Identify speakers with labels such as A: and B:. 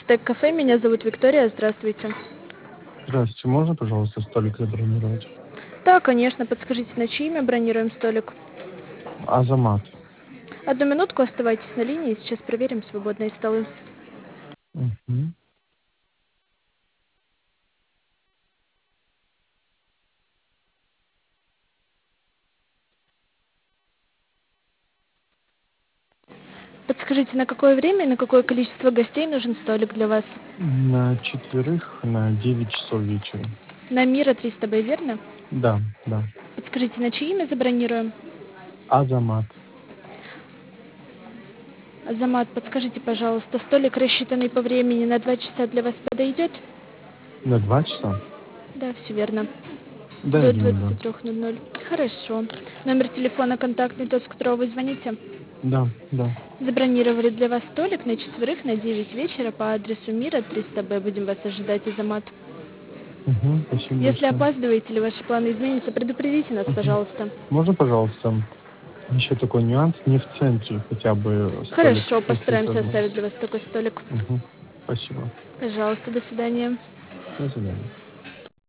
A: Стейк-кафе. Меня зовут Виктория. Здравствуйте.
B: Здравствуйте, можно, пожалуйста, столик забронировать?
A: Да, конечно. Подскажите, на чье имя бронируем столик?
B: Азамат.
A: Одну минутку, оставайтесь на линии. Сейчас проверим свободные столы.
B: Мгм.
A: Подскажите, на какое время и на какое количество гостей нужен столик для вас?
B: На четверых на 9 часов вечера.
A: На Мира 300 Б, верно?
B: Да, да.
A: Подскажите, на чье имя забронируем?
B: Азамат.
A: Азамат, подскажите, пожалуйста, столик, рассчитанный по времени на 2 часа, для вас подойдет?
B: На 2 часа?
A: Да, все верно.
B: Да, я
A: До
B: думаю, да.
A: 23:00. Хорошо. Номер телефона контактный, тот, с которого вы звоните?
B: Да, да.
A: Забронировали для вас столик на четверых на 9 вечера по адресу Мира 300 Б. Будем вас ожидать, Азамат.
B: Угу, спасибо
A: Если
B: большое.
A: опаздываете или ваши планы изменятся, предупредите нас,
B: Мгм.
A: пожалуйста.
B: Можно, пожалуйста, еще такой нюанс, не в центре хотя бы столик,
A: Хорошо,
B: если есть
A: постараемся оставить
B: возможность.
A: для вас такой столик.
B: Угу. Спасибо.
A: Пожалуйста, до свидания.
B: До свидания.